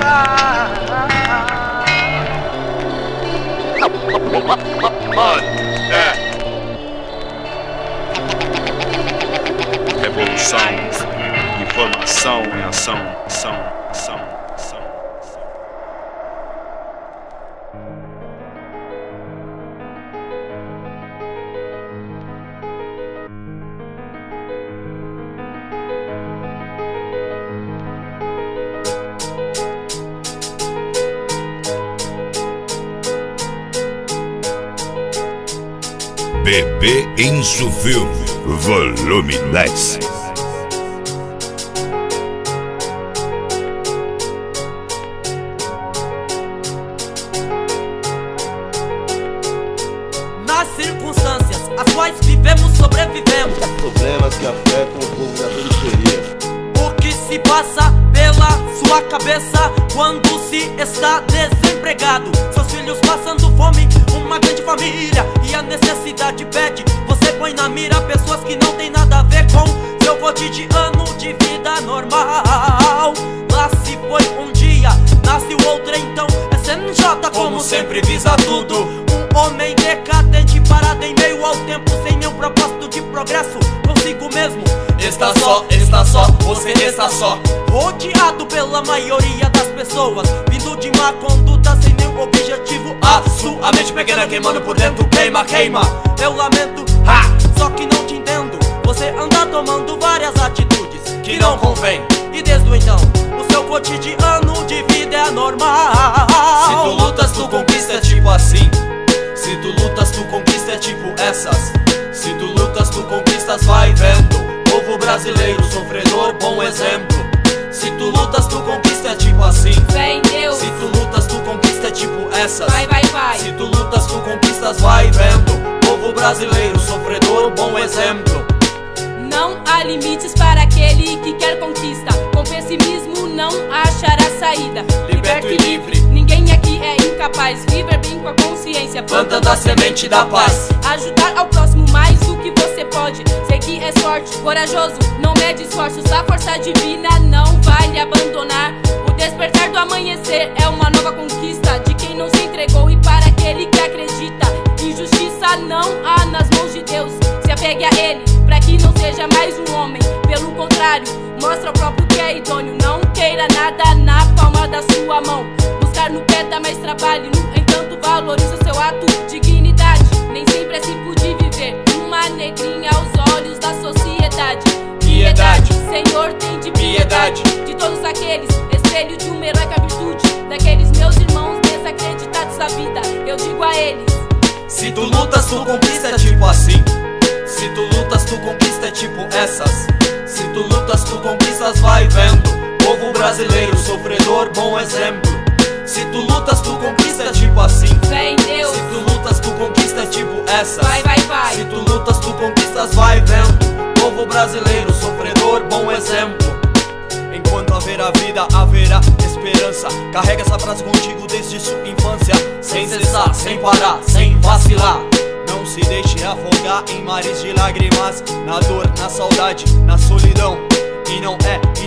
Revolução, informação em ação, ação. Bebê Enzo Filme, volume 10. Nas circunstâncias as quais vivemos, sobrevivemos. Problemas que afetam o povo da periferia. O que se passa pela sua cabeça quando se está desempregado? Seus filhos passando fome, uma grande família, e a necessidade pede. Você põe na mira pessoas que não tem nada a ver com seu cotidiano de vida normal. Lá se foi um dia, nasce o outro, então é CNJ como sempre visa tudo. Um homem decadente parado em meio ao tempo, sem nenhum propósito de progresso consigo mesmo. Está só, você está só. Rodeado pela maioria das pessoas, vindo de má conduta sem nenhum objetivo. A sua mente pequena queimando por dentro, queima. Eu lamento, só que não te entendo. Você anda tomando várias atitudes que não convém, e desde então o seu cotidiano de vida é normal. Se tu lutas, tu conquista, é tipo assim. Se tu lutas, tu conquista, é tipo essas. Se tu lutas, tu conquistas, vai vendo. Povo brasileiro, sofredor, bom exemplo. Se tu lutas, tu conquista, é tipo assim. Fé em Deus. Se tu lutas, tu conquista, é tipo essas. Vai. Se tu lutas, tu conquistas, vai vendo. Povo brasileiro, sofredor, bom exemplo. Não há limites para aquele que quer conquista. Com pessimismo não achará saída. Liberto e livre. Ninguém aqui é incapaz. Viver bem com a consciência, plantando a semente da paz. Ajudar ao próximo mais do que você pode. Sei que é sorte, corajoso, não mede esforços. A força divina não vai lhe abandonar. O despertar do amanhecer é uma nova conquista de quem não se entregou, e para aquele que acredita. Injustiça não há nas mãos de Deus. Se apegue a Ele, pra que não seja mais um homem. Pelo contrário, mostra ao próprio que é idôneo. Não queira nada na palma da sua mão. Buscar no pé dá mais trabalho, no entanto valorize o seu ato. Dignidade, nem sempre é simples de viver. Uma negrinha aos olhos da sociedade. Piedade, Senhor, tem de piedade de todos aqueles, espelho de uma heróica virtude. Daqueles meus irmãos desacreditados da vida, eu digo a eles: se tu lutas, tu conquista, é tipo assim. Se tu lutas, tu conquista, é tipo essas. Se tu lutas, tu conquistas, vai vendo. Povo brasileiro, sofredor, bom exemplo. Se tu lutas, tu conquista, é tipo assim. Fé em Deus. Se tu lutas, tu conquista, é tipo essas. Vai. Se tu lutas, tu conquistas, vai vendo. Povo brasileiro, sofredor, bom exemplo. Enquanto haverá vida, haverá esperança. Carrega essa frase contigo desde sua infância. Sem cessar, sem parar, sem vacilar. Não se deixe afogar em mares de lágrimas. Na dor, na saudade, na solidão. E não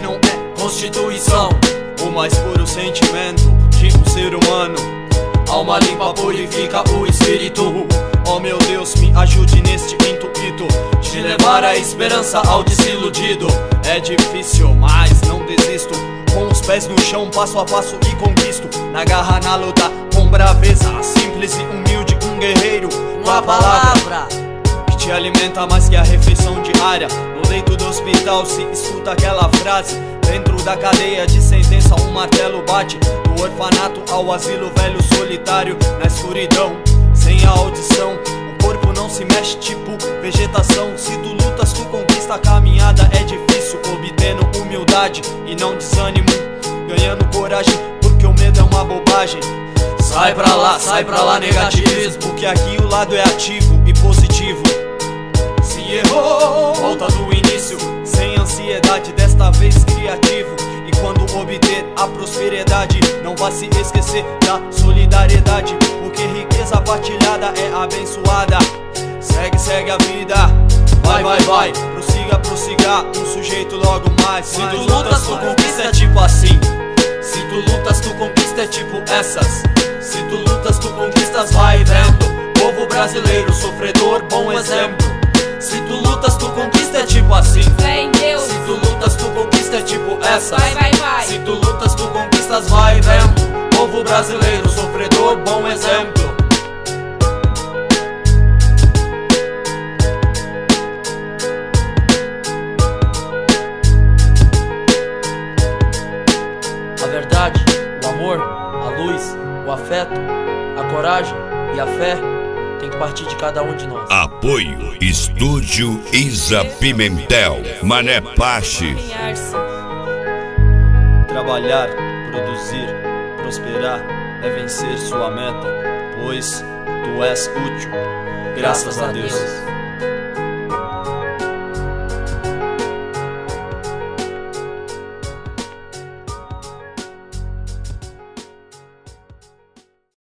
é constituição o mais puro sentimento de um ser humano. Alma limpa purifica o espírito. Oh meu Deus, me ajude neste intuito de levar a esperança ao desiludido. É difícil, mas não desisto. Com os pés no chão, passo a passo e conquisto. Na garra, na luta, com braveza. Simples e humilde, um guerreiro. Uma palavra que te alimenta mais que a refeição diária. No leito do hospital se escuta aquela frase. Dentro da cadeia de sentença um martelo bate. Do orfanato ao asilo, velho solitário. Na escuridão, sem a audição, o corpo não se mexe tipo vegetação. Se tu lutas, tu conquista, a caminhada é difícil. Obtendo humildade e não desânimo. Ganhando coragem, porque o medo é uma bobagem. Sai pra lá negativismo. Que aqui o lado é ativo e positivo. Se errou, volta do início. Sem ansiedade, desta vez criativo. E quando obter a prosperidade, não vá se esquecer da solidariedade. Porque riqueza partilhada é abençoada. Segue a vida, vai. Prossiga, um sujeito logo mais. Se tu lutas, tu conquista, é tipo assim. Se tu tu lutas, tu conquista, é tipo essas. Se tu lutas, tu conquistas, vai vendo. Povo brasileiro, sofredor, bom exemplo. Se tu lutas, tu conquista, é tipo assim. Fé em Deus. Se tu lutas, tu conquista, é tipo essas. Vai, vai, vai. Se tu lutas, tu conquistas, vai vendo. Povo brasileiro, sofredor, bom exemplo. A verdade, o amor, a luz, o afeto, a coragem e a fé tem que partir de cada um de nós. Apoio Estúdio Isa Pimentel, Mané Pache. Trabalhar, produzir, prosperar é vencer sua meta, pois tu és útil, graças a Deus.